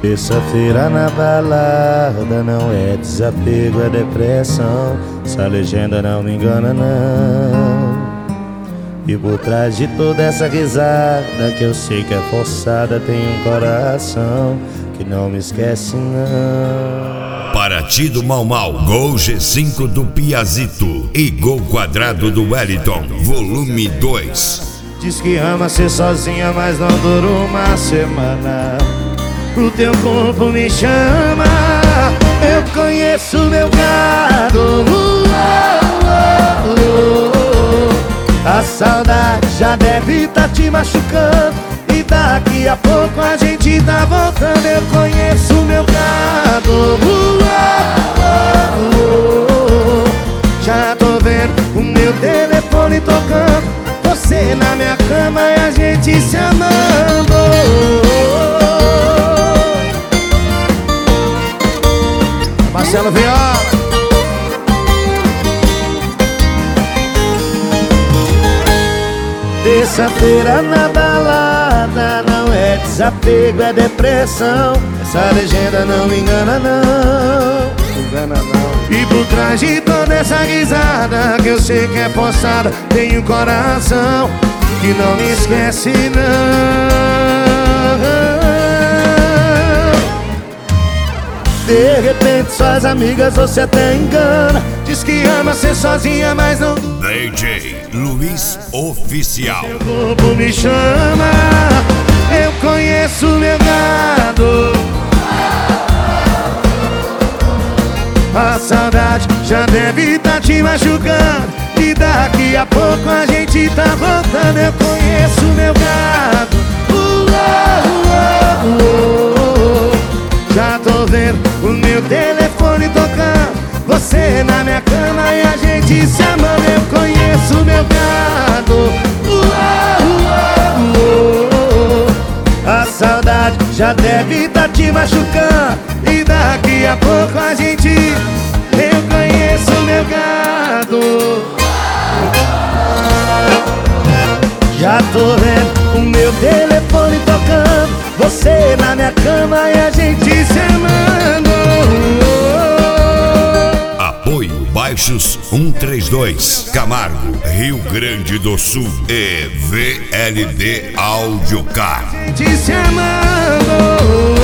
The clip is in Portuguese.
Terça-feira na balada não é desapego, é depressão. Essa legenda não me engana não. E por trás de toda essa risada que eu sei que é forçada, tem um coração que não me esquece não. Paraty do Mau Mau, Gol G5 do Piazito e Gol Quadrado do Wellington, volume 2. Diz que ama ser sozinha, mas não dura uma semana. O teu corpo me chama, eu conheço meu gado. A saudade já deve tá te machucando, e daqui a pouco a gente tá voltando. Eu conheço meu gado. Já tô vendo o meu telefone tocando, você na minha cama e a gente se amando. Marcelo Viola. Terça-feira na balada não é desapego, é depressão. Essa legenda não me engana não. E por trás de toda essa risada que eu sei que é forçada, tem um coração que não me esquece não. De repente suas amigas você até engana, diz que ama ser sozinha, mas não. DJ Luiz Oficial. Meu corpo me chama, eu conheço meu gado. A saudade já deve tá te machucando, e daqui a pouco a gente tá voltando. Eu conheço meu gado. Já tô vendo o meu telefone tocando, você na minha cama e a gente se amando. Eu conheço meu gado. A saudade já deve tá te machucando, e daqui a pouco a gente. Eu conheço meu gado. Já tô vendo o meu telefone tocando, você na minha cama e a gente se amando. Apoio Baixos 132, Camargo, Rio Grande do Sul e VLD Audiocar. A gente se amando.